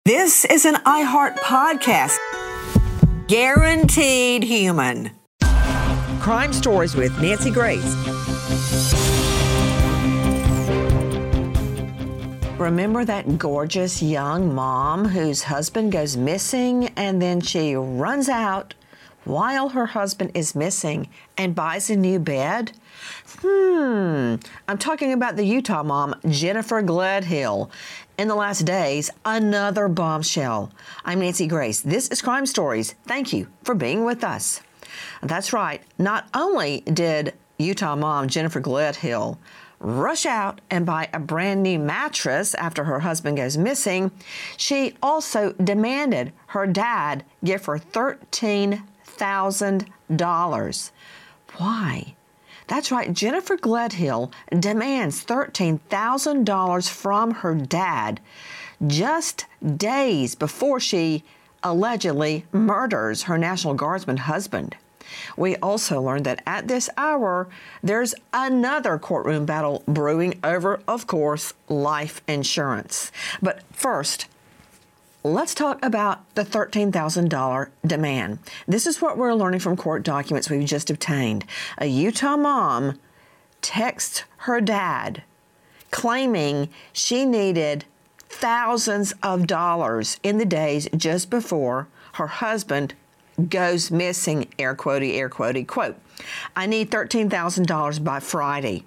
This is an iHeart podcast. Guaranteed human. Crime Stories with Nancy Grace. Remember that gorgeous young mom whose husband goes missing and then she runs out while her husband is missing and buys a new bed? I'm talking about the Utah mom, Jennifer Gledhill. In the last days, another bombshell. I'm Nancy Grace. This is Crime Stories. Thank you for being with us. That's right. Not only did Utah mom Jennifer Gledhill rush out and buy a brand new mattress after her husband goes missing, she also demanded her dad give her $13,000. Why? That's right, Jennifer Gledhill demands $13,000 from her dad just days before she allegedly murders her National Guardsman husband. We also learned that at this hour, there's another courtroom battle brewing over, of course, life insurance. But first, let's talk about the $13,000 demand. This is what we're learning from court documents we've just obtained. A Utah mom texts her dad claiming she needed thousands of dollars in the days just before her husband goes missing, air quotey, quote, I need $13,000 by Friday.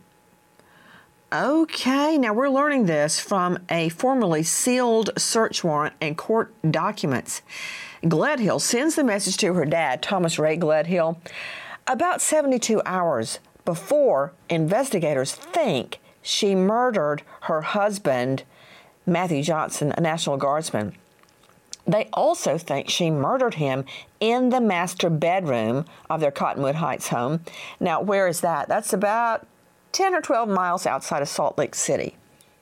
Okay, now we're learning this from a formerly sealed search warrant and court documents. Gledhill sends the message to her dad, Thomas Ray Gledhill, about 72 hours before investigators think she murdered her husband, Matthew Johnson, a National Guardsman. They also think she murdered him in the master bedroom of their Cottonwood Heights home. Now, where is that? That's about 10 or 12 miles outside of Salt Lake City.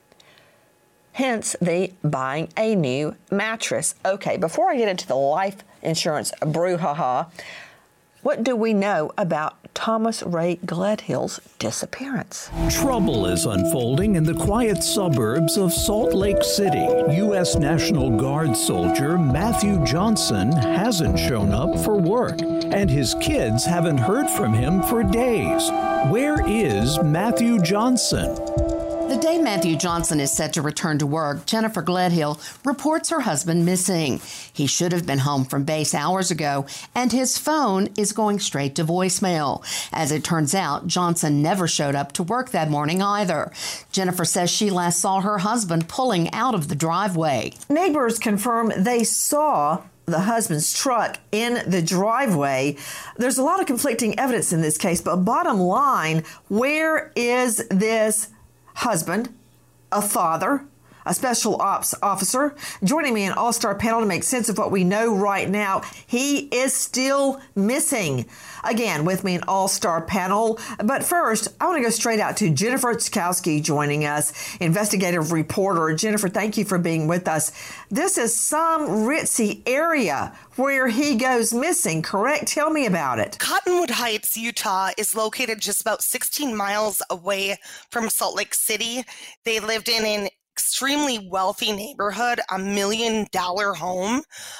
Hence the buying a new mattress. Okay, before I get into the life insurance brouhaha, what do we know about Thomas Ray Gledhill's disappearance? Trouble is unfolding in the quiet suburbs of Salt Lake City. U.S. National Guard soldier Matthew Johnson hasn't shown up for work, and his kids haven't heard from him for days. Where is Matthew Johnson? The day Matthew Johnson is set to return to work, Jennifer Gledhill reports her husband missing. He should have been home from base hours ago, and his phone is going straight to voicemail. As it turns out, Johnson never showed up to work that morning either. Jennifer says she last saw her husband pulling out of the driveway. Neighbors confirm they saw the husband's truck in the driveway. There's a lot of conflicting evidence in this case, but bottom line, where is this husband, a father, a special ops officer? Joining me an all-star panel to make sense of what we know right now. He is still missing. Again, with me an all-star panel. But first, I want to go straight out to Jennifer Tzkowski joining us, investigative reporter. Jennifer, thank you for being with us. This is some ritzy area where he goes missing, correct? Tell me about it. Cottonwood Heights, Utah is located just about 16 miles away from Salt Lake City. They lived in an extremely wealthy neighborhood, $1 million home.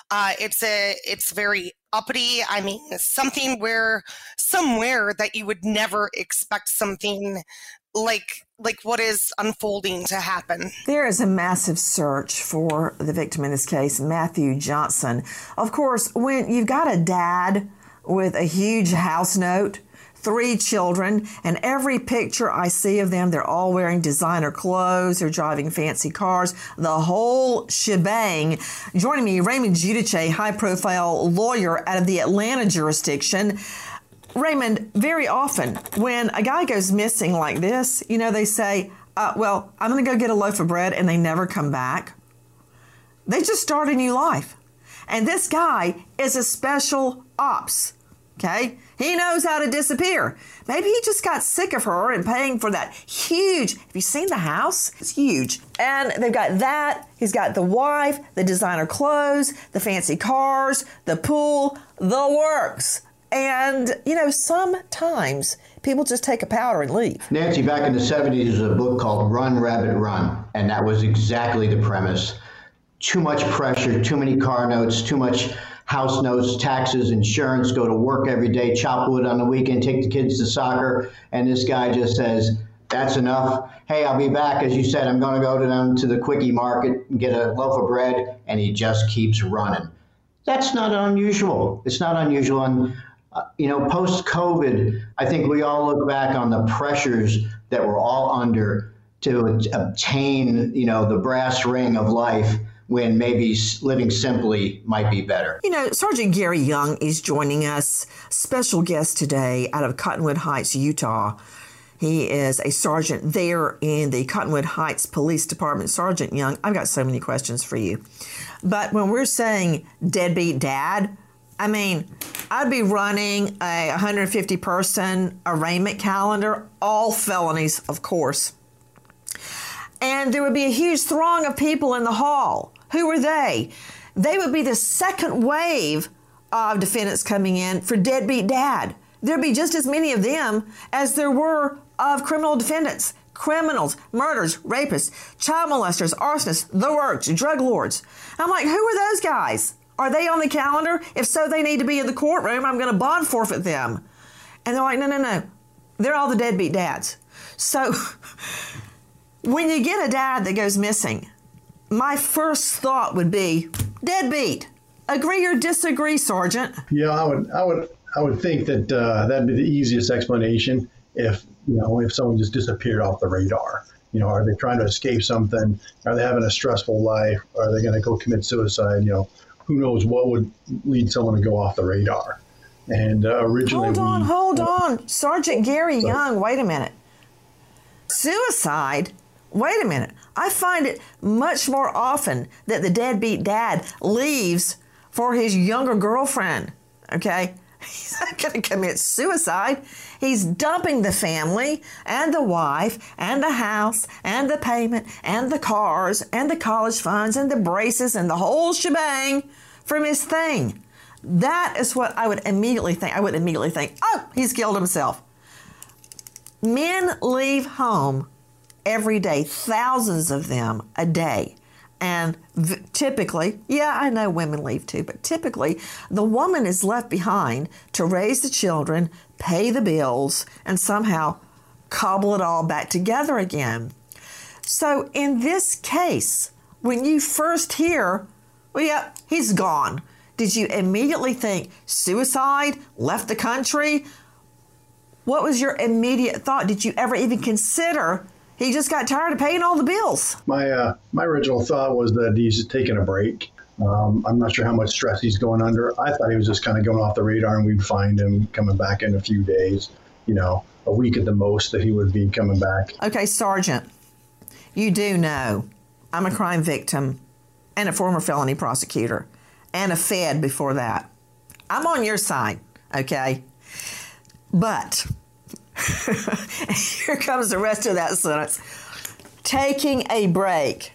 It's very uppity. I mean, somewhere that you would never expect something like what is unfolding to happen. There is a massive search for the victim in this case, Matthew Johnson. Of course, when you've got a dad with a huge house note, 3 children, and every picture I see of them, they're all wearing designer clothes, they're driving fancy cars, the whole shebang. Joining me, Raymond Giudice, high-profile lawyer out of the Atlanta jurisdiction. Raymond, very often when a guy goes missing like this, they say, well, I'm going to go get a loaf of bread, and they never come back. They just start a new life. And this guy is a special ops. Okay? He knows how to disappear. Maybe he just got sick of her and paying for that huge, have you seen the house? It's huge. And they've got that. He's got the wife, the designer clothes, the fancy cars, the pool, the works. And, sometimes people just take a powder and leave. Nancy, back in the 70s, there was a book called Run, Rabbit, Run. And that was exactly the premise. too much pressure, too many car notes, too much house notes, taxes, insurance, go to work every day, chop wood on the weekend, take the kids to soccer. And this guy just says, that's enough. Hey, I'll be back. As you said, I'm going to go down to the quickie market and get a loaf of bread. And he just keeps running. That's not unusual. It's not unusual. And, post-COVID, I think we all look back on the pressures that we're all under to obtain, the brass ring of life, when maybe living simply might be better. Sergeant Gary Young is joining us, special guest today out of Cottonwood Heights, Utah. He is a sergeant there in the Cottonwood Heights Police Department. Sergeant Young, I've got so many questions for you. But when we're saying deadbeat dad, I'd be running a 150-person arraignment calendar, all felonies, of course. And there would be a huge throng of people in the hall. Who were they? They would be the second wave of defendants coming in for deadbeat dad. There'd be just as many of them as there were of criminal defendants. Criminals, murders, rapists, child molesters, arsonists, the works, drug lords. I'm like, who are those guys? Are they on the calendar? If so, they need to be in the courtroom. I'm going to bond forfeit them. And they're like, no. They're all the deadbeat dads. So when you get a dad that goes missing, my first thought would be deadbeat. Agree or disagree, Sergeant? Yeah, I would think that that'd be the easiest explanation if someone just disappeared off the radar. Are they trying to escape something? Are they having a stressful life? Are they going to go commit suicide? Who knows what would lead someone to go off the radar? And originally, hold on, Sergeant Gary Young. Wait a minute. Suicide? Wait a minute. I find it much more often that the deadbeat dad leaves for his younger girlfriend. Okay. He's not going to commit suicide. He's dumping the family and the wife and the house and the payment and the cars and the college funds and the braces and the whole shebang from his thing. That is what I would immediately think. Oh, he's killed himself. Men leave home every day, thousands of them a day. And typically, I know women leave too, but typically the woman is left behind to raise the children, pay the bills, and somehow cobble it all back together again. So in this case, when you first hear, he's gone, did you immediately think suicide, left the country? What was your immediate thought? Did you ever even consider he just got tired of paying all the bills? My original thought was that he's taking a break. I'm not sure how much stress he's going under. I thought he was just kind of going off the radar and we'd find him coming back in a few days, a week at the most that he would be coming back. Okay, Sergeant, you do know I'm a crime victim and a former felony prosecutor and a Fed before that. I'm on your side, okay? But here comes the rest of that sentence. Taking a break.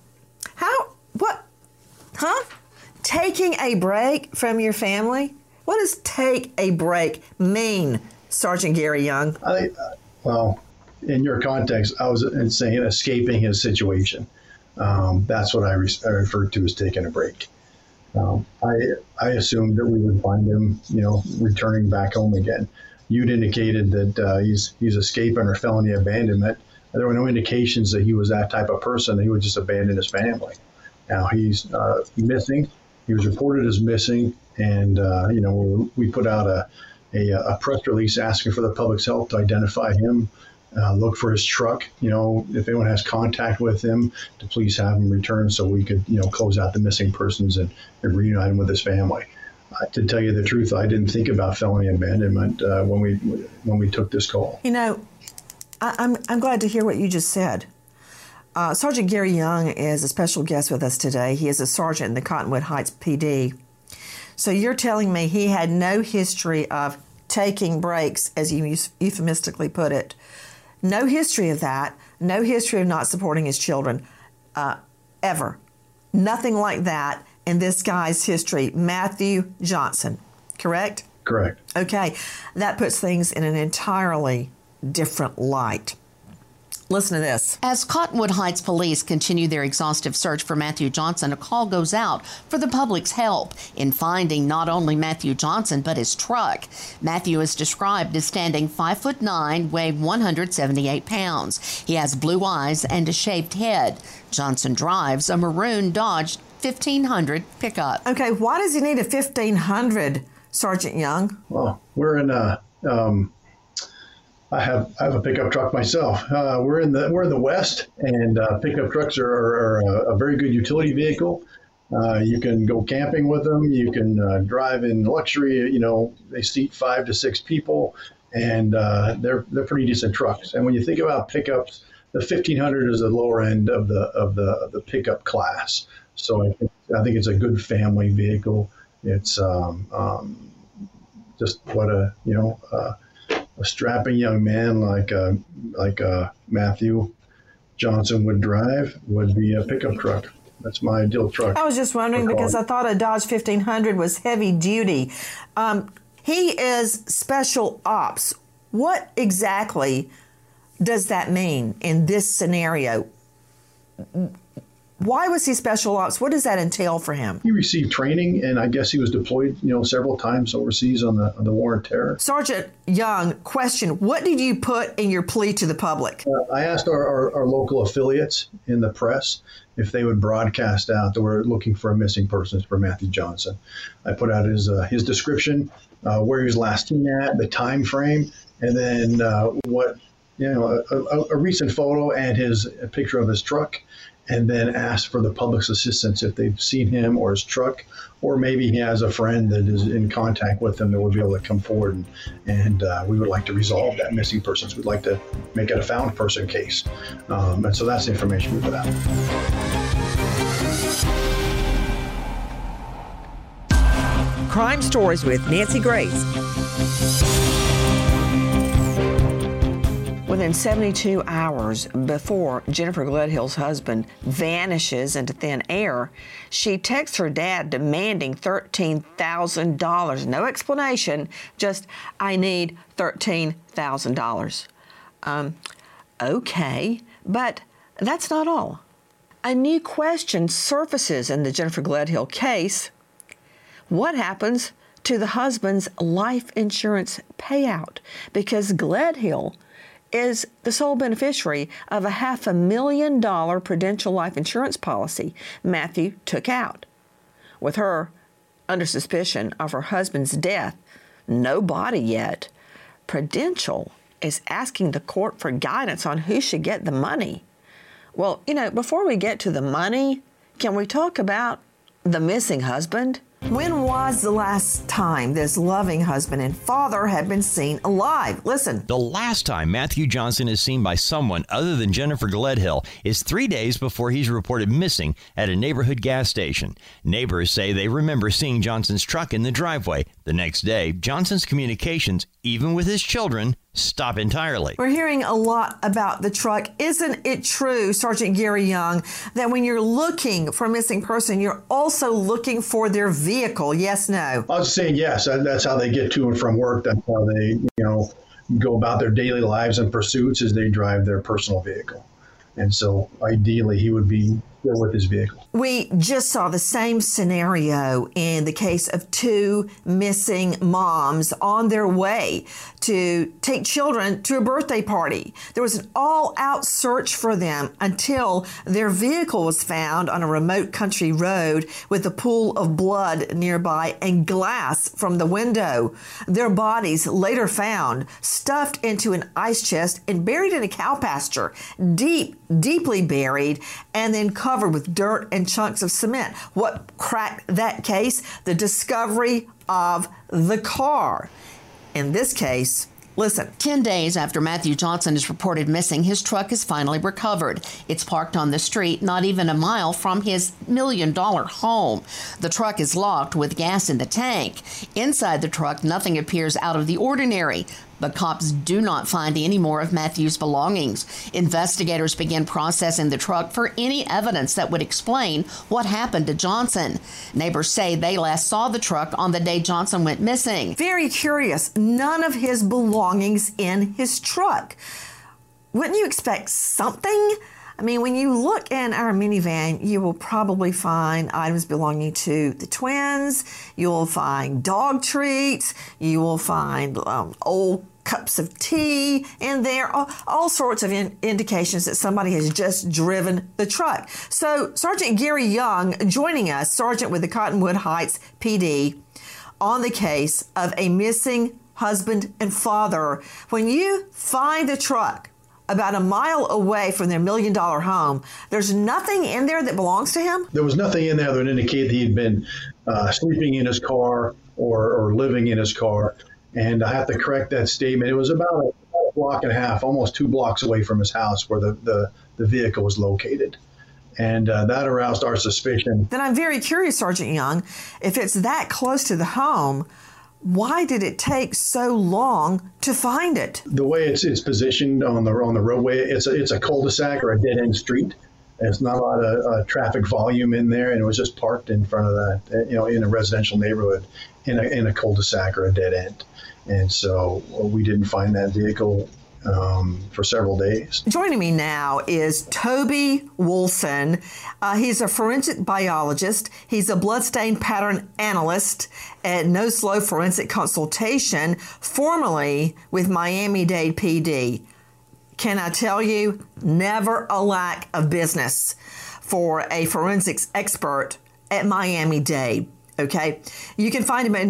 Taking a break from your family? What does take a break mean, Sergeant Gary Young? Well, in your context, I was saying escaping his situation. That's what I referred to as taking a break. I assumed that we would find him, returning back home again. You'd indicated that he's escaping or felony abandonment. There were no indications that he was that type of person. He would just abandon his family. Now he's missing. He was reported as missing, and we put out a press release asking for the public's help to identify him, look for his truck. If anyone has contact with him, to please have him return so we could close out the missing persons and reunite him with his family. To tell you the truth, I didn't think about felony abandonment when we took this call. I'm glad to hear what you just said. Sergeant Gary Young is a special guest with us today. He is a sergeant in the Cottonwood Heights PD. So you're telling me he had no history of taking breaks, as you euphemistically put it. No history of that. No history of not supporting his children, ever. Nothing like that in this guy's history, Matthew Johnson, correct? Correct. Okay, that puts things in an entirely different light. Listen to this. As Cottonwood Heights police continue their exhaustive search for Matthew Johnson, a call goes out for the public's help in finding not only Matthew Johnson, but his truck. Matthew is described as standing 5'9", weighing 178 pounds. He has blue eyes and a shaved head. Johnson drives a maroon Dodge 1500 pickup. Okay, why does he need a 1500, Sergeant Young? Well, we're in a... I have a pickup truck myself. We're in the West, and pickup trucks are a very good utility vehicle. You can go camping with them. You can drive in luxury. You know, they seat 5 to 6 people, and they're pretty decent trucks. And when you think about pickups, the 1500 is the lower end of the pickup class. So I think it's a good family vehicle. It's just what a strapping young man like Matthew Johnson would drive would be a pickup truck. That's my ideal truck. I was just wondering because I thought a Dodge 1500 was heavy duty. He is special ops. What exactly does that mean in this scenario? Why was he special ops? What does that entail for him? He received training, and I guess he was deployed, several times overseas on the war on terror. Sergeant Young, question: what did you put in your plea to the public? I asked our local affiliates in the press if they would broadcast out that we're looking for a missing person for Matthew Johnson. I put out his description, where he was last seen at, the time frame, and then a recent photo and a picture of his truck. And then ask for the public's assistance if they've seen him or his truck, or maybe he has a friend that is in contact with him that would be able to come forward, and we would like to resolve that missing person. So we'd like to make it a found person case. And so that's the information we put out. Crime Stories with Nancy Grace. Within 72 hours before Jennifer Gledhill's husband vanishes into thin air, she texts her dad demanding $13,000. No explanation, just, I need $13,000. Okay, but that's not all. A new question surfaces in the Jennifer Gledhill case. What happens to the husband's life insurance payout? Because Gledhill is the sole beneficiary of a $500,000 Prudential life insurance policy Matthew took out. With her under suspicion of her husband's death, no body yet, Prudential is asking the court for guidance on who should get the money. Well, before we get to the money, can we talk about the missing husband? When was the last time this loving husband and father had been seen alive? Listen. The last time Matthew Johnson is seen by someone other than Jennifer Gledhill is 3 days before he's reported missing at a neighborhood gas station. Neighbors say they remember seeing Johnson's truck in the driveway. The next day, Johnson's communications, even with his children, stop entirely. We're hearing a lot about the truck. Isn't it true, Sergeant Gary Young, that when you're looking for a missing person, you're also looking for their vehicle? Yes, no? I was saying yes. That's how they get to and from work. That's how they, go about their daily lives and pursuits as they drive their personal vehicle. And so ideally, he would be still with his vehicle. We just saw the same scenario in the case of 2 missing moms on their way to take children to a birthday party. There was an all-out search for them until their vehicle was found on a remote country road with a pool of blood nearby and glass from the window. Their bodies later found stuffed into an ice chest and buried in a cow pasture, deeply buried, and then covered with dirt and chunks of cement. What cracked that case? The discovery of the car. In this case, listen. 10 days after Matthew Johnson is reported missing, his truck is finally recovered. It's parked on the street, not even a mile from his $1 million home. The truck is locked with gas in the tank. Inside the truck, nothing appears out of the ordinary. But cops do not find any more of Matthew's belongings. Investigators begin processing the truck for any evidence that would explain what happened to Johnson. Neighbors say they last saw the truck on the day Johnson went missing. Very curious. None of his belongings in his truck. wouldn't you expect something? I mean, when you look in our minivan, you will probably find items belonging to the twins. You will find dog treats. You will find old cups of tea in there, all sorts of indications that somebody has just driven the truck. So Sergeant Gary Young joining us, Sergeant with the Cottonwood Heights PD, on the case of a missing husband and father. When you find the truck about a mile away from their $1 million home, there's nothing in there that belongs to him? There was nothing in there that would indicate that he'd been sleeping in his car or living in his car. And I have to correct that statement. It was about a block and a half, almost 2 blocks away from his house where the vehicle was located. And that aroused our suspicion. Then I'm very curious, Sergeant Young, if it's that close to the home, why did it take so long to find it? The way it's positioned on the roadway, it's a cul-de-sac or a dead-end street. There's not a lot of traffic volume in there, and it was just parked in front of that, in a residential neighborhood, in a cul-de-sac or a dead end. And so we didn't find that vehicle for several days. Joining me now is Toby Wolfson. He's a forensic biologist. He's a bloodstain pattern analyst at No Slow Forensic Consultation, formerly with Miami-Dade PD. Can I tell you, never a lack of business for a forensics expert at Miami-Dade. Okay, you can find him at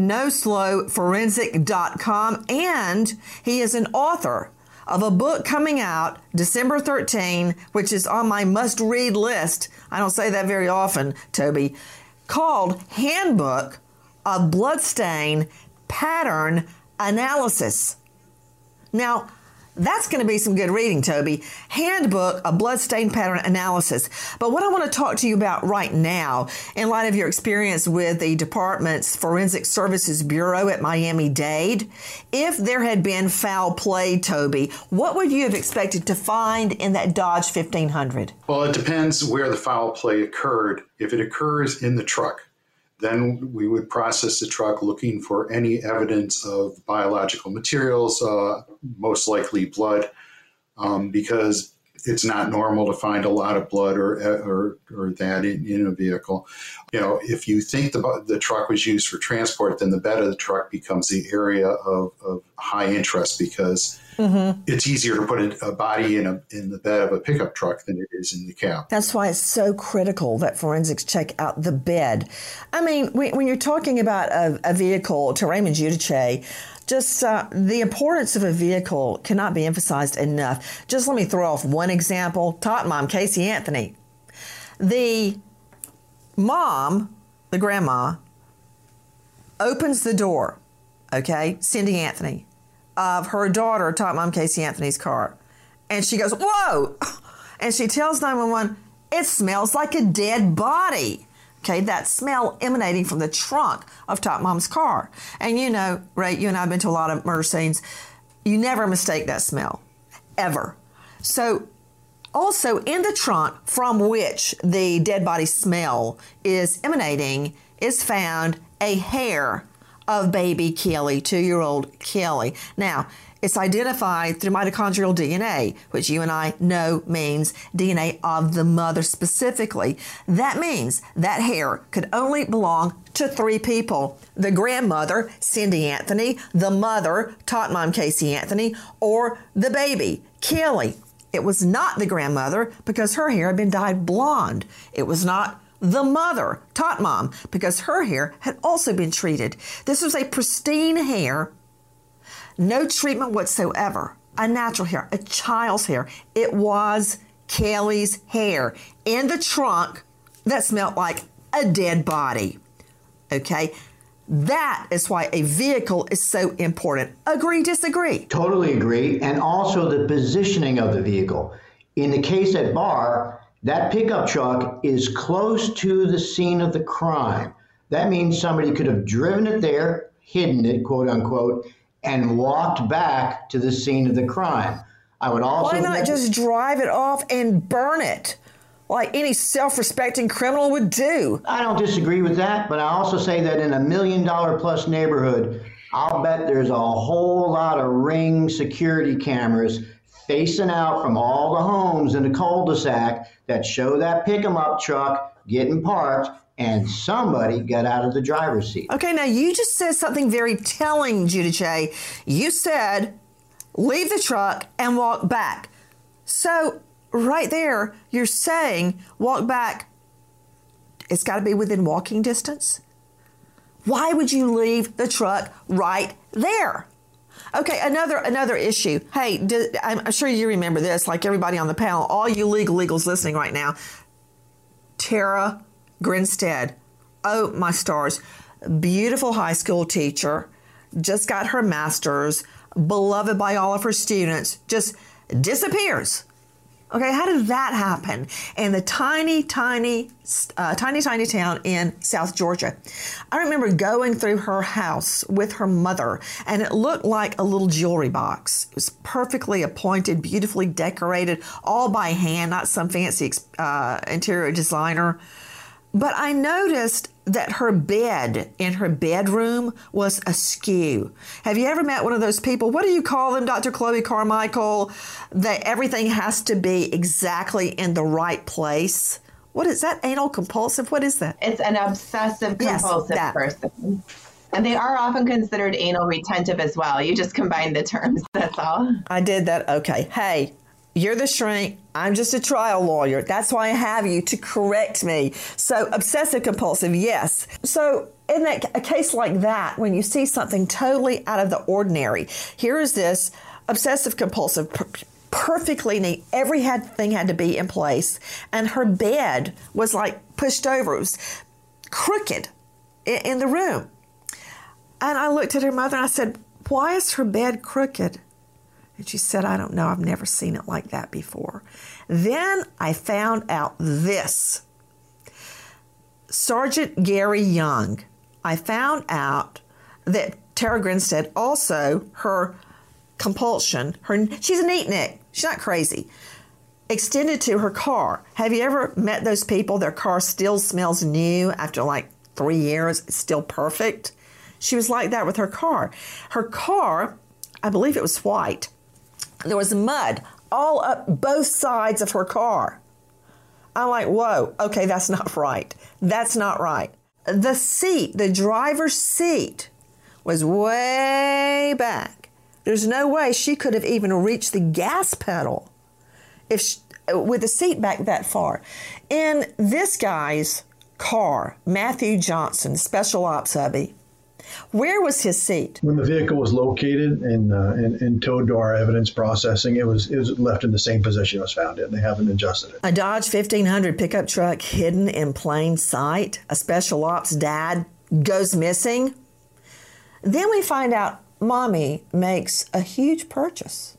noslowforensic.com, and he is an author of a book coming out December 13, which is on my must-read list. I don't say that very often, Toby, called Handbook of Bloodstain Pattern Analysis. Now, that's going to be some good reading, Toby. Handbook of Bloodstain Pattern Analysis. But what I want to talk to you about right now, in light of your experience with the department's Forensic Services Bureau at Miami-Dade, if there had been foul play, Toby, what would you have expected to find in that Dodge 1500? Well, it depends where the foul play occurred. If it occurs in the truck, then we would process the truck looking for any evidence of biological materials, most likely blood, because it's not normal to find a lot of blood or that in a vehicle. If you think the truck was used for transport, then the bed of the truck becomes the area of high interest because it's easier to put a body in the bed of a pickup truck than it is in the cab. That's why it's so critical that forensics check out the bed. I mean, when you're talking about a vehicle, to Raymond Giudice, just the importance of a vehicle cannot be emphasized enough. Just let me throw off one example. Tot Mom, Casey Anthony. The mom, the grandma, opens the door, okay, Cindy Anthony, of her daughter, Tot Mom Casey Anthony's car. And she goes, whoa! And she tells 911, it smells like a dead body. Okay, that smell emanating from the trunk of Tot Mom's car. And Ray, you and I have been to a lot of murder scenes. You never mistake that smell, ever. So also in the trunk from which the dead body smell is emanating is found a hair of baby Kelly, 2-year-old Kelly. Now, it's identified through mitochondrial DNA, which you and I know means DNA of the mother specifically. That means that hair could only belong to 3 people: the grandmother, Cindy Anthony, the mother, Tot Mom Casey Anthony, or the baby, Kelly. It was not the grandmother because her hair had been dyed blonde. It was not the mother, Tot Mom, because her hair had also been treated. This was a pristine hair, no treatment whatsoever, a natural hair, a child's hair. It was Kelly's hair in the trunk that smelled like a dead body. Okay? That is why a vehicle is so important. Agree, disagree? Totally agree. And also the positioning of the vehicle. In the case at Barr, that pickup truck is close to the scene of the crime. That means somebody could have driven it there, hidden it, quote unquote, and walked back to the scene of the crime. I would also... Why not just drive it off and burn it like any self-respecting criminal would do? I don't disagree with that, but I also say that in $1 million plus neighborhood, I'll bet there's a whole lot of Ring security cameras spacing out from all the homes in the cul-de-sac that show that pick-em-up truck getting parked, and somebody got out of the driver's seat. Okay, now you just said something very telling, Giudice. You said, leave the truck and walk back. So right there, you're saying walk back. It's got to be within walking distance. Why would you leave the truck right there? Okay, another issue. Hey, I'm sure you remember this, like everybody on the panel, all you legals listening right now. Tara Grinstead. Oh, my stars. Beautiful high school teacher. Just got her master's. Beloved by all of her students. Just disappears. Okay, how did that happen? In the tiny town in South Georgia. I remember going through her house with her mother, and it looked like a little jewelry box. It was perfectly appointed, beautifully decorated, all by hand, not some fancy interior designer. But I noticed that her bed in her bedroom was askew. Have you ever met one of those people? What do you call them, Dr. Chloe Carmichael? That everything has to be exactly in the right place. What is that? Anal compulsive? What is that? It's an obsessive compulsive person. And they are often considered anal retentive as well. You just combine the terms, that's all. I did that. Okay. Hey, you're the shrink. I'm just a trial lawyer. That's why I have you to correct me. So obsessive compulsive, yes. So in a case like that, when you see something totally out of the ordinary, here is this obsessive compulsive, perfectly neat. Everything had to be in place. And her bed was like pushed over. It was crooked in the room. And I looked at her mother and I said, why is her bed crooked? And she said, I don't know. I've never seen it like that before. Then I found out this. Sergeant Gary Young, I found out that Tara Grinstead also, her compulsion, she's a neatnik. She's not crazy. Extended to her car. Have you ever met those people? Their car still smells new after like 3 years. It's still perfect. She was like that with her car. Her car, I believe it was white. There was mud all up both sides of her car. I'm like, whoa, okay, that's not right. That's not right. The seat, the driver's seat, was way back. There's no way she could have even reached the gas pedal with the seat back that far. In this guy's car, Matthew Johnson, special ops hubby, where was his seat? When the vehicle was located and towed to our evidence processing, it was left in the same position it was found in. They haven't adjusted it. A Dodge 1500 pickup truck hidden in plain sight. A special ops dad goes missing. Then we find out Mommy makes a huge purchase.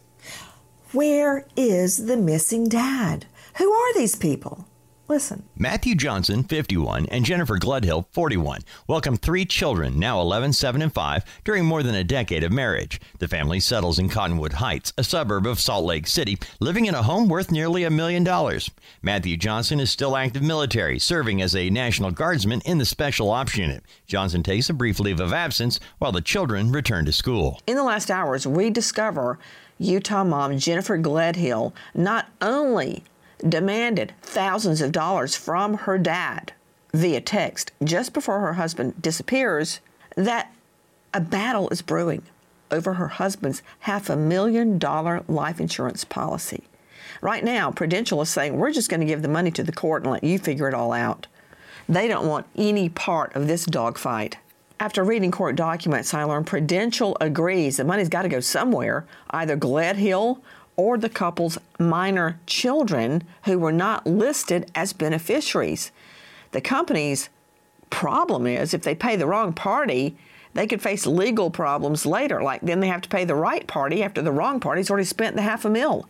Where is the missing dad? Who are these people? Listen. Matthew Johnson, 51, and Jennifer Gledhill, 41, welcomed 3 children, now 11, 7, and 5, during more than a decade of marriage. The family settles in Cottonwood Heights, a suburb of Salt Lake City, living in a home worth nearly $1 million. Matthew Johnson is still active military, serving as a National Guardsman in the Special Ops Unit. Johnson takes a brief leave of absence while the children return to school. In the last hours, we discover Utah mom Jennifer Gledhill not only demanded thousands of dollars from her dad via text just before her husband disappears, that a battle is brewing over her husband's $500,000 life insurance policy. Right now, Prudential is saying, we're just going to give the money to the court and let you figure it all out. They don't want any part of this dogfight. After reading court documents, I learned Prudential agrees the money's got to go somewhere, either Gledhill or the couple's minor children who were not listed as beneficiaries. The company's problem is if they pay the wrong party, they could face legal problems later. Like then they have to pay the right party after the wrong party's already spent the $500,000.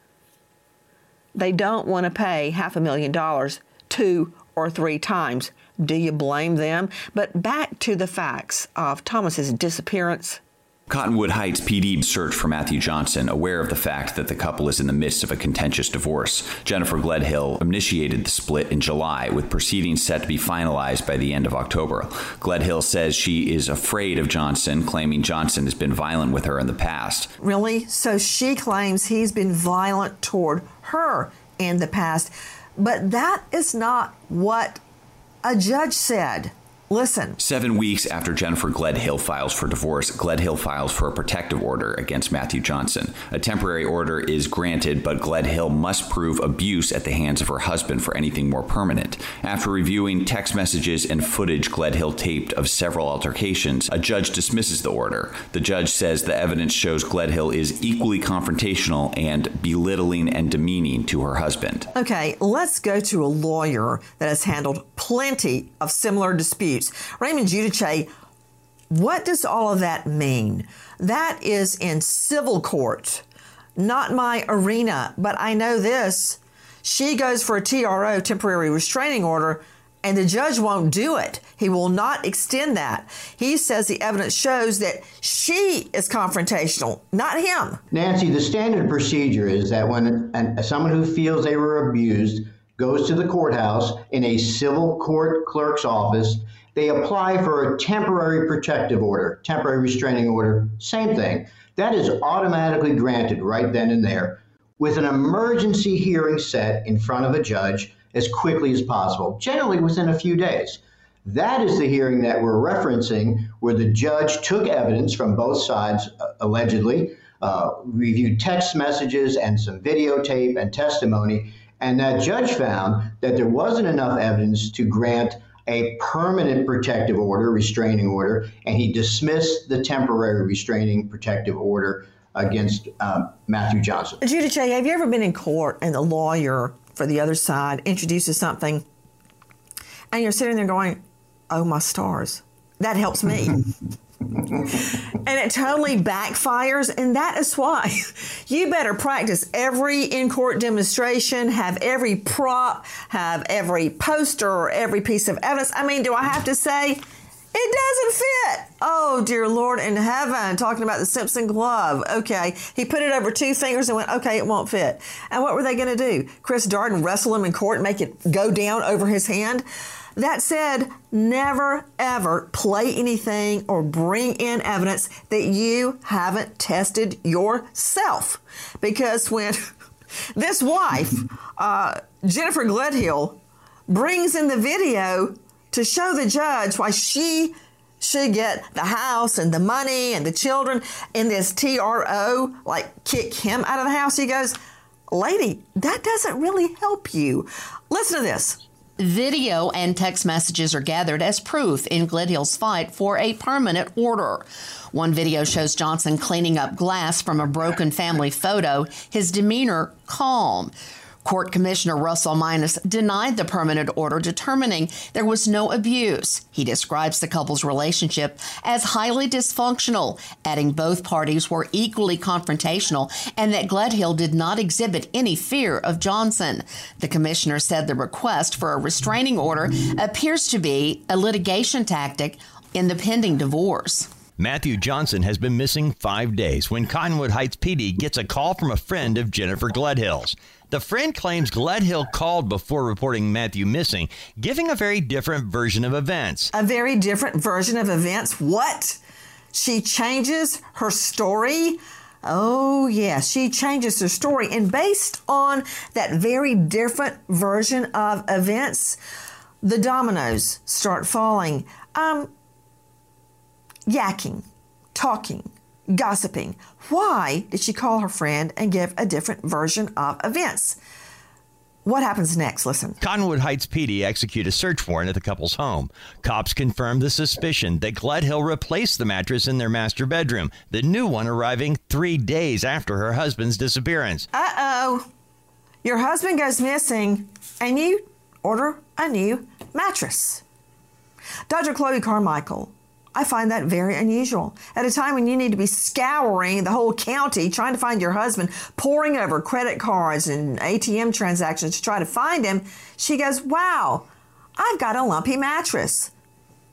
They don't want to pay $500,000 2 or 3 times. Do you blame them? But back to the facts of Thomas's disappearance. Cottonwood Heights PD searched for Matthew Johnson, aware of the fact that the couple is in the midst of a contentious divorce. Jennifer Gledhill initiated the split in July, with proceedings set to be finalized by the end of October. Gledhill says she is afraid of Johnson, claiming Johnson has been violent with her in the past. Really? So she claims he's been violent toward her in the past. But that is not what a judge said. Listen. 7 weeks after Jennifer Gledhill files for divorce, Gledhill files for a protective order against Matthew Johnson. A temporary order is granted, but Gledhill must prove abuse at the hands of her husband for anything more permanent. After reviewing text messages and footage Gledhill taped of several altercations, a judge dismisses the order. The judge says the evidence shows Gledhill is equally confrontational and belittling and demeaning to her husband. Okay, let's go to a lawyer that has handled plenty of similar disputes. Raymond Giudice, what does all of that mean? That is in civil court, not my arena, but I know this. She goes for a TRO, temporary restraining order, and the judge won't do it. He will not extend that. He says the evidence shows that she is confrontational, not him. Nancy, the standard procedure is that when someone who feels they were abused goes to the courthouse in a civil court clerk's office, they apply for a temporary protective order, temporary restraining order, same thing. That is automatically granted right then and there with an emergency hearing set in front of a judge as quickly as possible, generally within a few days. That is the hearing that we're referencing where the judge took evidence from both sides, allegedly, reviewed text messages and some videotape and testimony, and that judge found that there wasn't enough evidence to grant a permanent protective order, restraining order, and he dismissed the temporary restraining protective order against Matthew Johnson. Giudice, have you ever been in court and the lawyer for the other side introduces something and you're sitting there going, oh my stars, that helps me. And it totally backfires, and that is why you better practice every in-court demonstration, have every prop, have every poster or every piece of evidence. I mean, do I have to say, it doesn't fit? Oh, dear Lord in heaven, talking about the Simpson glove. Okay, he put it over 2 fingers and went, okay, it won't fit. And what were they going to do? Chris Darden wrestle him in court and make it go down over his hand? That said, never, ever play anything or bring in evidence that you haven't tested yourself. Because when this wife, Jennifer Gledhill, brings in the video to show the judge why she should get the house and the money and the children in this TRO, like kick him out of the house, he goes, lady, that doesn't really help you. Listen to this. Video and text messages are gathered as proof in Gledhill's fight for a permanent order. One video shows Johnson cleaning up glass from a broken family photo, his demeanor calm. Court Commissioner Russell Minus denied the permanent order, determining there was no abuse. He describes the couple's relationship as highly dysfunctional, adding both parties were equally confrontational and that Gledhill did not exhibit any fear of Johnson. The commissioner said the request for a restraining order appears to be a litigation tactic in the pending divorce. Matthew Johnson has been missing 5 days when Cottonwood Heights PD gets a call from a friend of Jennifer Gledhill's. The friend claims Gledhill called before reporting Matthew missing, giving a very different version of events. A very different version of events? What? She changes her story? Oh, yeah, she changes her story. And based on that very different version of events, the dominoes start falling. Yakking, talking, gossiping. Why did she call her friend and give a different version of events? What happens next? Listen. Cottonwood Heights PD execute a search warrant at the couple's home. Cops confirm the suspicion that Gledhill replaced the mattress in their master bedroom, the new one arriving 3 days after her husband's disappearance. Uh-oh. Your husband goes missing and you order a new mattress. Dr. Chloe Carmichael, I find that very unusual. At a time when you need to be scouring the whole county, trying to find your husband, poring over credit cards and ATM transactions to try to find him, she goes, wow, I've got a lumpy mattress.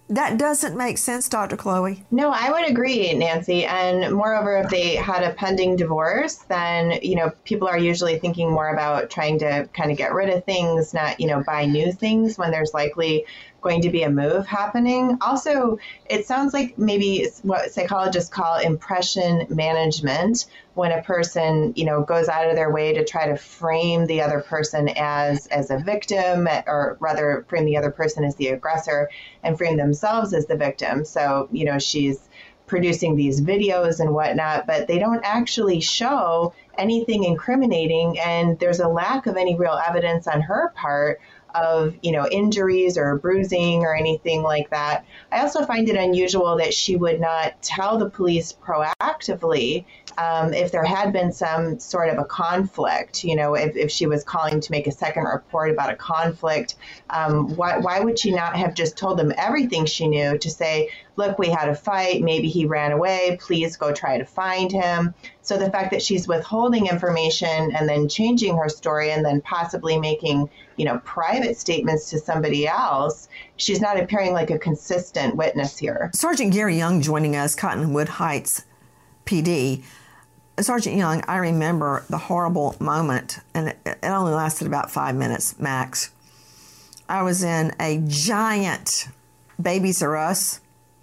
That doesn't make sense, Dr. Chloe. No, I would agree, Nancy. And moreover, if they had a pending divorce, then, people are usually thinking more about trying to kind of get rid of things, not, buy new things when there's likely going to be a move happening. Also, it sounds like maybe what psychologists call impression management, when a person, goes out of their way to try to frame the other person as a victim, or rather frame the other person as the aggressor and frame themselves as the victim. So, she's producing these videos and whatnot, but they don't actually show anything incriminating, and there's a lack of any real evidence on her part of, injuries or bruising or anything like that. I also find it unusual that she would not tell the police proactively if there had been some sort of a conflict, if she was calling to make a second report about a conflict. Why would she not have just told them everything she knew to say, look, we had a fight, maybe he ran away, please go try to find him. So the fact that she's withholding information and then changing her story and then possibly making, private statements to somebody else, she's not appearing like a consistent witness here. Sergeant Gary Young joining us, Cottonwood Heights PD. Sergeant Young, I remember the horrible moment, and it only lasted about 5 minutes max. I was in a giant Babies R Us,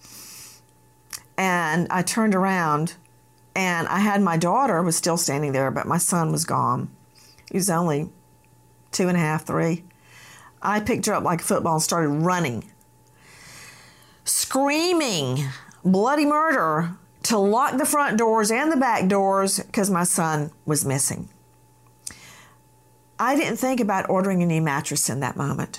and I turned around, and I had my daughter was still standing there, but my son was gone. He was only 2.5, 3. I picked her up like a football and started running, screaming bloody murder, to lock the front doors and the back doors because my son was missing. I didn't think about ordering a new mattress in that moment.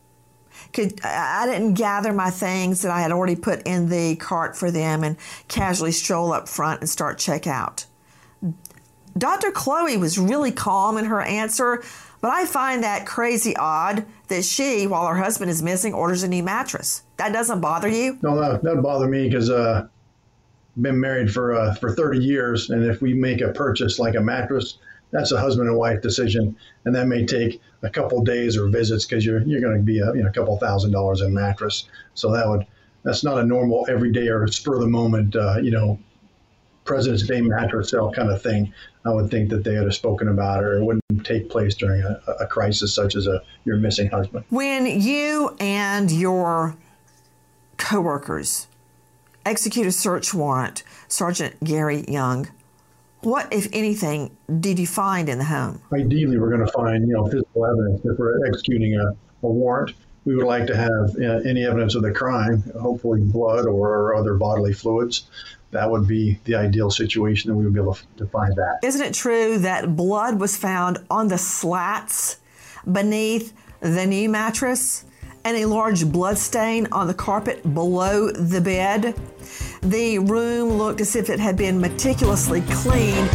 I didn't gather my things that I had already put in the cart for them and casually stroll up front and start checkout. Dr. Chloe was really calm in her answer, but I find that crazy odd that she, while her husband is missing, orders a new mattress. That doesn't bother you? No, that doesn't bother me because been married for 30 years, and if we make a purchase like a mattress, that's a husband and wife decision, and that may take a couple days or visits because you're going to be a couple $1,000s in mattress. So that's not a normal everyday or spur of the moment President's Day mattress sale kind of thing. I would think that they would have spoken about it, or it wouldn't take place during a crisis such as your missing husband. When you and your coworkers execute a search warrant, Sergeant Gary Young, what, if anything, did you find in the home? Ideally, we're going to find, physical evidence. If we're executing a warrant, we would like to have any evidence of the crime, hopefully blood or other bodily fluids. That would be the ideal situation, and we would be able to find that. Isn't it true that blood was found on the slats beneath the new mattress and a large blood stain on the carpet below the bed? The room looked as if it had been meticulously cleaned.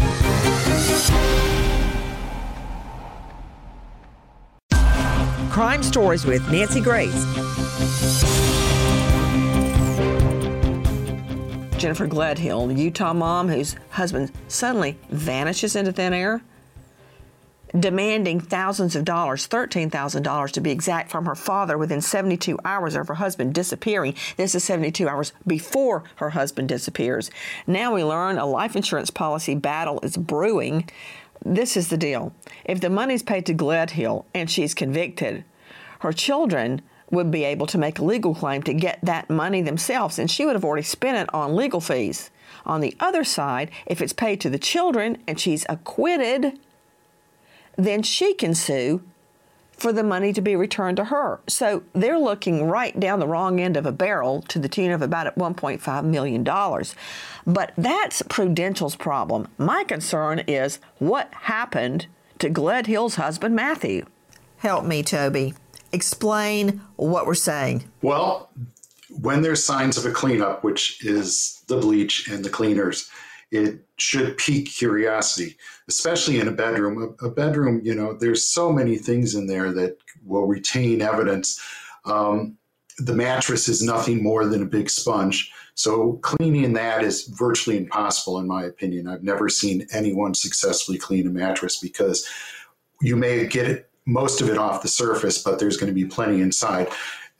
Crime Stories with Nancy Grace. Jennifer Gledhill, the Utah mom whose husband suddenly vanishes into thin air, demanding thousands of dollars, $13,000 to be exact, from her father within 72 hours of her husband disappearing. This is 72 hours before her husband disappears. Now we learn a life insurance policy battle is brewing. This is the deal. If the money's paid to Gledhill and she's convicted, her children would be able to make a legal claim to get that money themselves, and she would have already spent it on legal fees. On the other side, if it's paid to the children and she's acquitted, then she can sue for the money to be returned to her. So they're looking right down the wrong end of a barrel to the tune of about $1.5 million. But that's Prudential's problem. My concern is what happened to Gledhill's husband, Matthew. Help me, Toby. Explain what we're saying. Well, when there's signs of a cleanup, which is the bleach and the cleaners, it should pique curiosity, especially in a bedroom. A bedroom, there's so many things in there that will retain evidence. The mattress is nothing more than a big sponge. So cleaning that is virtually impossible, in my opinion. I've never seen anyone successfully clean a mattress because you may get most of it off the surface, but there's going to be plenty inside.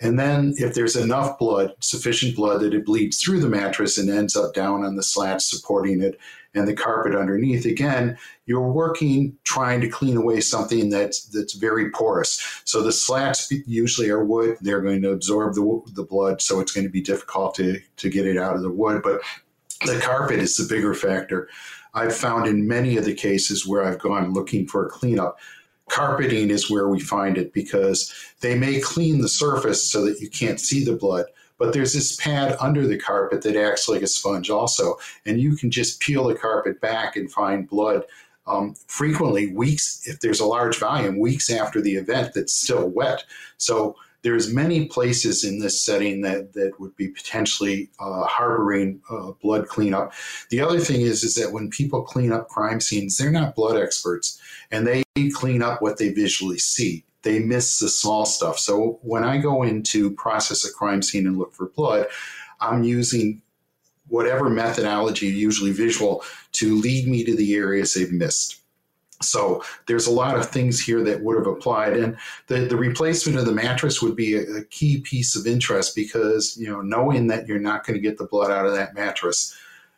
And then if there's enough blood, sufficient blood, that it bleeds through the mattress and ends up down on the slats supporting it and the carpet underneath, again, you're working trying to clean away something that's very porous. So the slats usually are wood. They're going to absorb the blood, so it's going to be difficult to get it out of the wood. But the carpet is the bigger factor. I've found in many of the cases where I've gone looking for a cleanup, carpeting is where we find it, because they may clean the surface so that you can't see the blood, but there's this pad under the carpet that acts like a sponge also, and you can just peel the carpet back and find blood frequently weeks, if there's a large volume, weeks after the event that's still wet. So there's many places in this setting that would be potentially harboring blood cleanup. The other thing is that when people clean up crime scenes, they're not blood experts, and they clean up what they visually see. They miss the small stuff. So when I go in to process a crime scene and look for blood, I'm using whatever methodology, usually visual, to lead me to the areas they've missed. So there's a lot of things here that would have applied. And the replacement of the mattress would be a key piece of interest, because, knowing that you're not going to get the blood out of that mattress,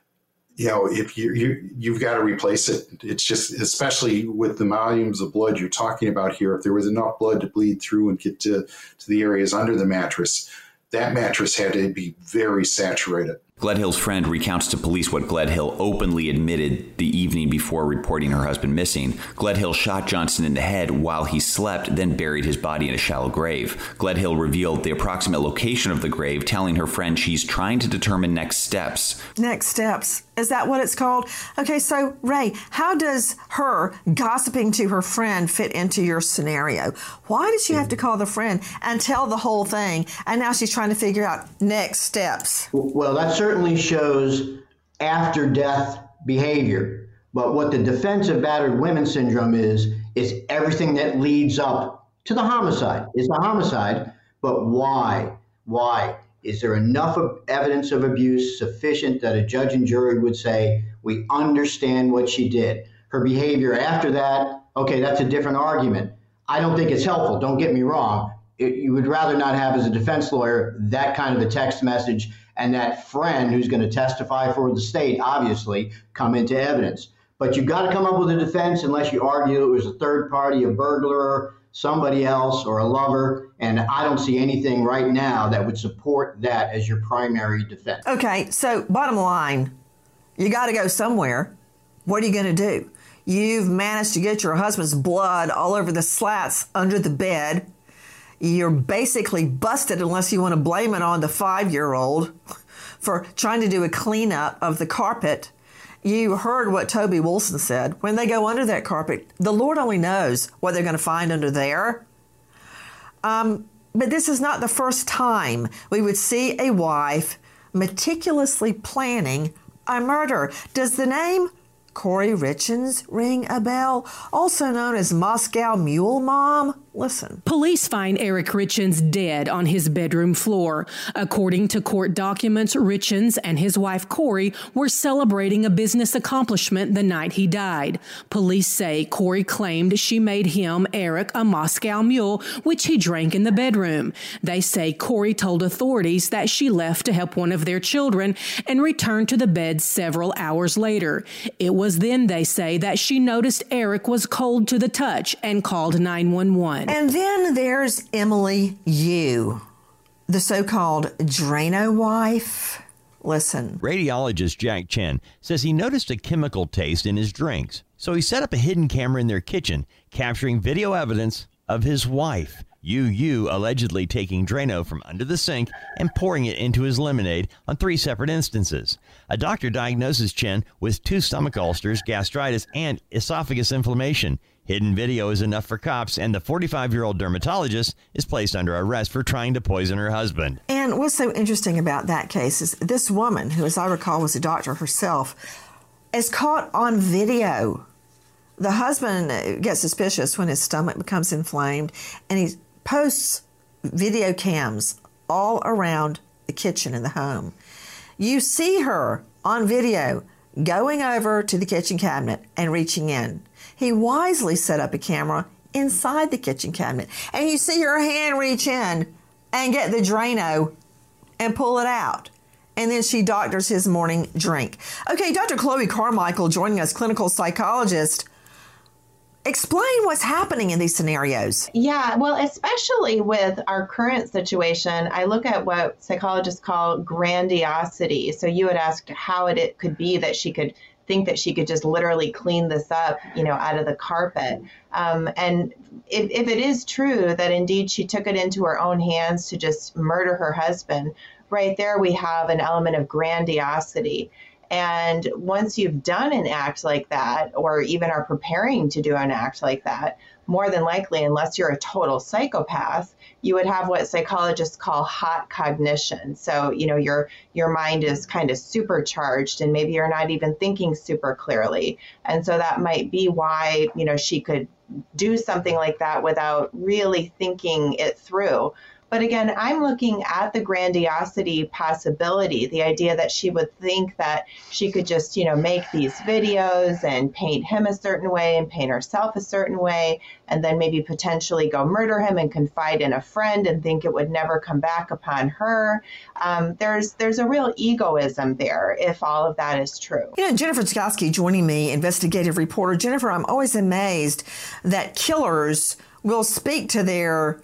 if you've got to replace it. It's just, especially with the volumes of blood you're talking about here, if there was enough blood to bleed through and get to the areas under the mattress, that mattress had to be very saturated. Gledhill's friend recounts to police what Gledhill openly admitted the evening before reporting her husband missing. Gledhill shot Johnson in the head while he slept, then buried his body in a shallow grave. Gledhill revealed the approximate location of the grave, telling her friend she's trying to determine next steps. Next steps. Is that what it's called? Okay, so Ray, how does her gossiping to her friend fit into your scenario? Why did she have to call the friend and tell the whole thing? And now she's trying to figure out next steps. Well, that certainly shows after death behavior. But what the defense of battered women syndrome is everything that leads up to the homicide. It's a homicide, but why? Why? Is there enough of evidence of abuse sufficient that a judge and jury would say, we understand what she did? Her behavior after that, okay, that's a different argument. I don't think it's helpful. Don't get me wrong. You would rather not have, as a defense lawyer, that kind of a text message and that friend who's going to testify for the state, obviously, come into evidence. But you've got to come up with a defense unless you argue it was a third party, a burglar, somebody else, or a lover. And I don't see anything right now that would support that as your primary defense. Okay, so bottom line, you got to go somewhere. What are you going to do? You've managed to get your husband's blood all over the slats under the bed. You're basically busted unless you want to blame it on the 5-year-old for trying to do a cleanup of the carpet. You heard what Toby Wilson said. When they go under that carpet, the Lord only knows what they're going to find under there. But this is not the first time we would see a wife meticulously planning a murder. Does the name Corey Richins ring a bell? Also known as Moscow Mule Mom? Listen. Police find Eric Richins dead on his bedroom floor. According to court documents, Richins and his wife Corey were celebrating a business accomplishment the night he died. Police say Corey claimed she made him, Eric, a Moscow Mule, which he drank in the bedroom. They say Corey told authorities that she left to help one of their children and returned to the bed several hours later. It was then, they say, that she noticed Eric was cold to the touch and called 911. And then there's Emily Yu, the so-called Drano wife. Listen. Radiologist Jack Chen says he noticed a chemical taste in his drinks, so he set up a hidden camera in their kitchen, capturing video evidence of his wife, Yu allegedly taking Drano from under the sink and pouring it into his lemonade on 3 separate instances. A doctor diagnoses Chen with 2 stomach ulcers, gastritis, and esophagus inflammation. Hidden video is enough for cops, and the 45-year-old dermatologist is placed under arrest for trying to poison her husband. And what's so interesting about that case is this woman, who, as I recall, was a doctor herself, is caught on video. The husband gets suspicious when his stomach becomes inflamed, and he posts video cams all around the kitchen in the home. You see her on video going over to the kitchen cabinet and reaching in. He wisely set up a camera inside the kitchen cabinet, and you see her hand reach in and get the Drano and pull it out. And then she doctors his morning drink. Okay, Dr. Chloe Carmichael joining us, clinical psychologist. Explain what's happening in these scenarios. Yeah, well, especially with our current situation, I look at what psychologists call grandiosity. So you had asked how it could be that she could think that she could just literally clean this up, out of the carpet. And if it is true that indeed she took it into her own hands to just murder her husband, right there we have an element of grandiosity. And once you've done an act like that, or even are preparing to do an act like that, more than likely, unless you're a total psychopath, you would have what psychologists call hot cognition. So, your mind is kind of supercharged and maybe you're not even thinking super clearly. And so that might be why, she could do something like that without really thinking it through. But again, I'm looking at the grandiosity possibility, the idea that she would think that she could just, make these videos and paint him a certain way and paint herself a certain way, and then maybe potentially go murder him and confide in a friend and think it would never come back upon her. There's a real egoism there if all of that is true. Jennifer Chkowski joining me, investigative reporter. Jennifer, I'm always amazed that killers will speak to their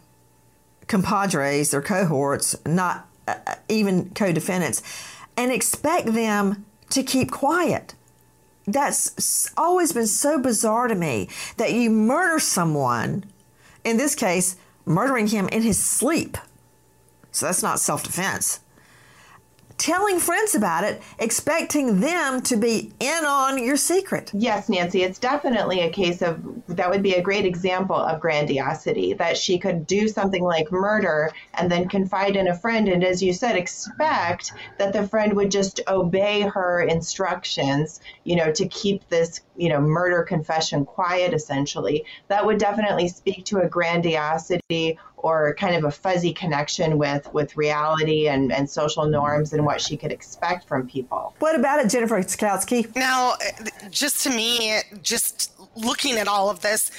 compadres, their cohorts, not even co-defendants, and expect them to keep quiet. That's always been so bizarre to me, that you murder someone, in this case, murdering him in his sleep. So that's not self-defense. Telling friends about it, expecting them to be in on your secret. Yes, Nancy, it's definitely a case of, that would be a great example of grandiosity, that she could do something like murder and then confide in a friend. And as you said, expect that the friend would just obey her instructions, to keep this, murder confession quiet, essentially. That would definitely speak to a grandiosity or kind of a fuzzy connection with reality and social norms and what she could expect from people. What about it, Jennifer Chkowski? Now, just to me, just looking at all of this,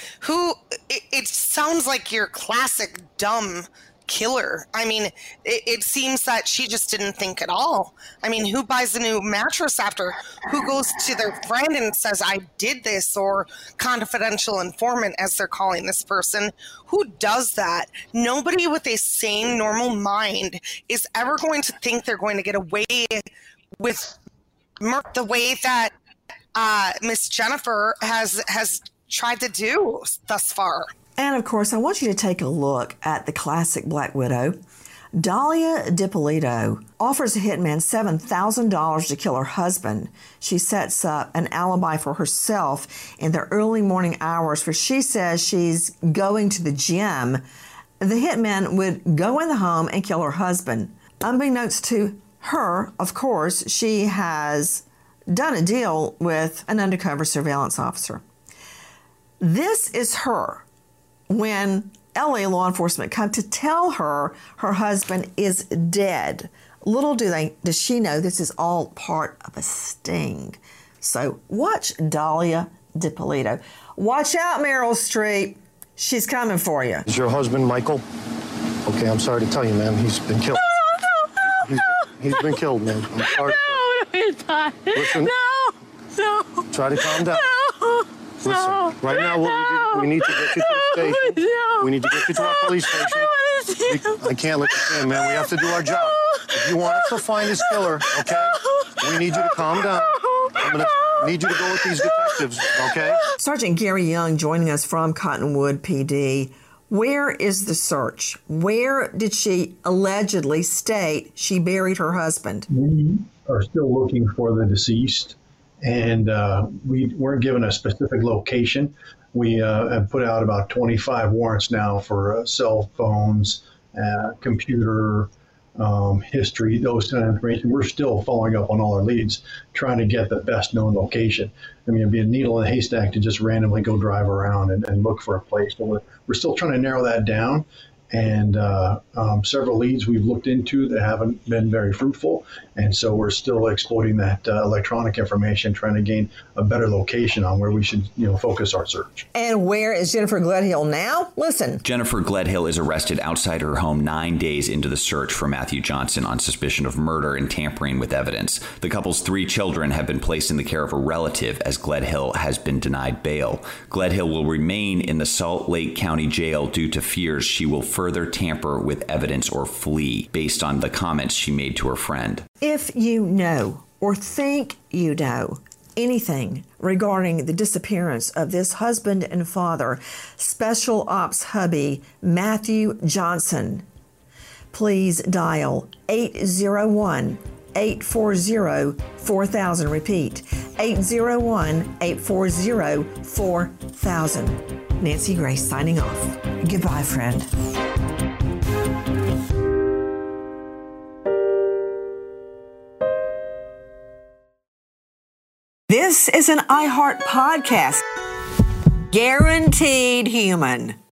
it sounds like your classic dumb killer. I mean, it seems that she just didn't think at all. I mean, who buys a new mattress after? Who goes to their friend and says, I did this, or confidential informant, as they're calling this person? Who does that? Nobody with a sane, normal mind is ever going to think they're going to get away with the way that Miss Jennifer has tried to do thus far. And of course, I want you to take a look at the classic Black Widow. Dahlia DiPolito offers a hitman $7,000 to kill her husband. She sets up an alibi for herself in the early morning hours where she says she's going to the gym. The hitman would go in the home and kill her husband. Unbeknownst to her, of course, she has done a deal with an undercover surveillance officer. This is her when LA law enforcement come to tell her her husband is dead. Little does she know this is all part of a sting. So watch Dahlia DiPolito. Watch out, Meryl Streep. She's coming for you. Is your husband Michael? Okay, I'm sorry to tell you, man. He's been killed. He's been killed, man. I'm sorry. No, he's not. Listen. No. Try to calm down. Listen, right now we need to get you to the station. No. We need to get you to our police station. I want to see him. I can't let you in, man. We have to do our job. If you want us to find this killer, okay, we need you to calm down. I'm going to need you to go with these detectives, okay? Sergeant Gary Young joining us from Cottonwood PD. Where is the search? Where did she allegedly state she buried her husband? We are still looking for the deceased, and we weren't given a specific location. We have put out about 25 warrants now for cell phones, computer history, those kind of information. We're still following up on all our leads, trying to get the best known location. I mean, it'd be a needle in a haystack to just randomly go drive around and look for a place. But we're still trying to narrow that down. and several leads we've looked into that haven't been very fruitful. And so we're still exploiting that electronic information, trying to gain a better location on where we should, focus our search. And where is Jennifer Gledhill now? Listen. Jennifer Gledhill is arrested outside her home 9 days into the search for Matthew Johnson on suspicion of murder and tampering with evidence. The couple's 3 children have been placed in the care of a relative as Gledhill has been denied bail. Gledhill will remain in the Salt Lake County Jail due to fears she will further tamper with evidence or flee, based on the comments she made to her friend. If you know or think you know anything regarding the disappearance of this husband and father, Special Ops hubby Matthew Johnson, please dial 801-840-4000. Repeat, 801-840-4000. Nancy Grace signing off. Goodbye, friend. This is an iHeart podcast. Guaranteed human.